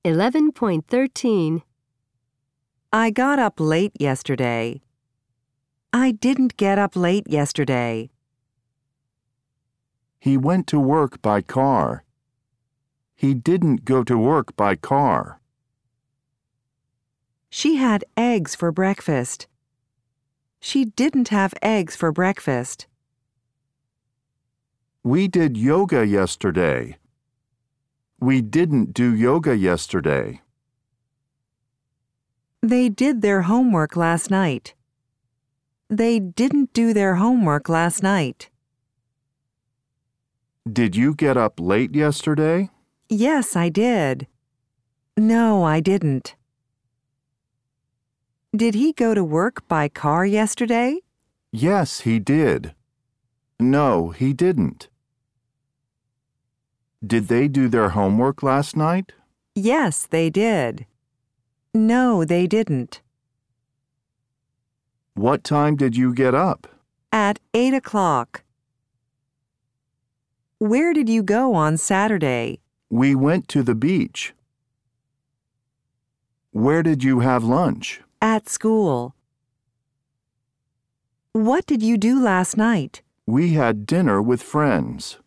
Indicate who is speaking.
Speaker 1: 11.13.
Speaker 2: I got up late yesterday. I didn't get up late yesterday.
Speaker 3: He went to work by car. He didn't go to work by car.
Speaker 2: She had eggs for breakfast. She didn't have eggs for breakfast.
Speaker 3: We did yoga yesterday. We didn't do yoga yesterday.
Speaker 2: They did their homework last night. They didn't do their homework last night.
Speaker 3: Did you get up late yesterday?
Speaker 2: Yes, I did. No, I didn't. Did he go to work by car yesterday?
Speaker 3: Yes, he did. No, he didn't. Did they do their homework last night?
Speaker 2: Yes, they did. No, they didn't.
Speaker 3: What time did you get up?
Speaker 2: At 8 o'clock. Where did you go on Saturday?
Speaker 3: We went to the beach. Where did you have lunch?
Speaker 2: At school. What did you do last night?
Speaker 3: We had dinner with friends.